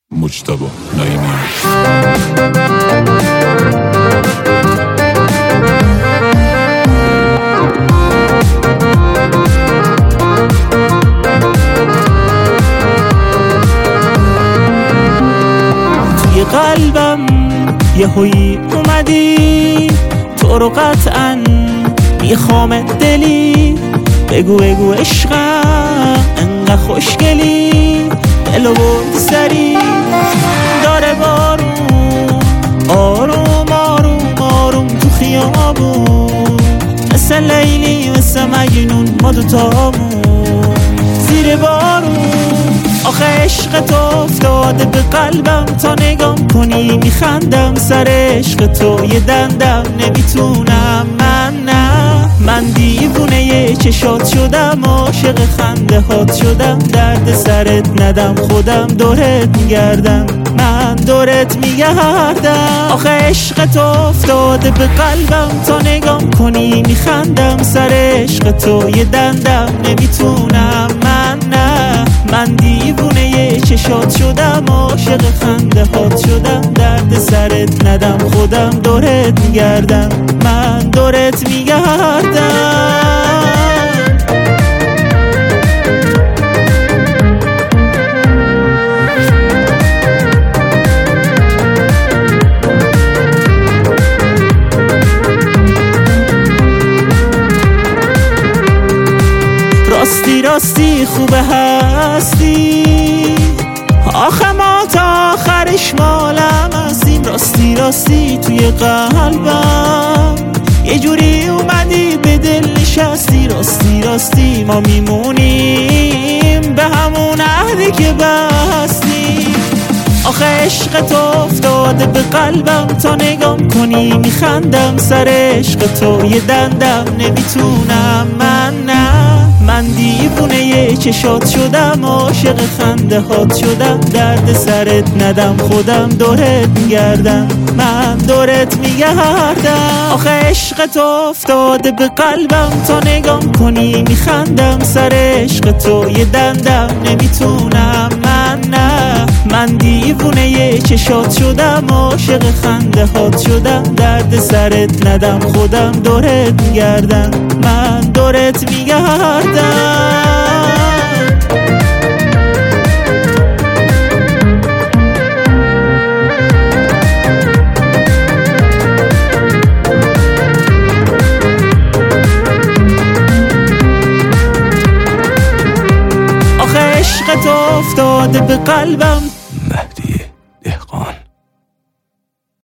مجتبی نعیمی. توی قلبم یه هوی اومدی، تو رو قطعا میخوام دلی. بگو بگو عشقم انقدر خوشگلی، دلو برد سری داره بارون. آروم آروم آروم تو خیابون، مثل لیلی مثل مجنون ما دوتامون زیر بارون. آخه عشق تو افتاده به قلبم، تا نگام کنی میخندم سر عشق تو. یه دندم نمیتونم من دیوونه یه چشات شدم، عاشق خنده هات شدم. درد سرت ندم خودم دورت میگردم، من دورت میگردم. آخه عشق تو افتاده به قلبم، تا نگام کنی میخندم سر عشق تو. یه دندم نمیتونم من دیوونه یه چشات شدم، عاشق خنده هات شدم. درد سرت ندم خودم دورت میگردم، من دورت میگردم. راستی راستی خوبه هستی، آخه ما تا آخرش مالم هستیم. راستی راستی توی قلبم یه جوری اومدی به دل نشستی. راستی راستی ما میمونیم به همون عهدی که بستیم. آخه عشق تو افتاده به قلبم، تا نگام کنی میخندم سر عشق تو. یه دندم نمیتونم من دیوونه یه چشات شدم، عاشق خنده هات شدم. درد سرت ندم خودم دورت میگردم، من دورت میگردم. آخه عشق تو افتاده به قلبم، تا نگام کنی میخندم سر عشق تو. یه دندم نمیتونم من دیوونه یه چشات شدم، عاشق خنده هات شدم. درد سرت ندم خودم دورت میگردم، من دورت میگردم. آخه عشق تو افتاده به قلبم،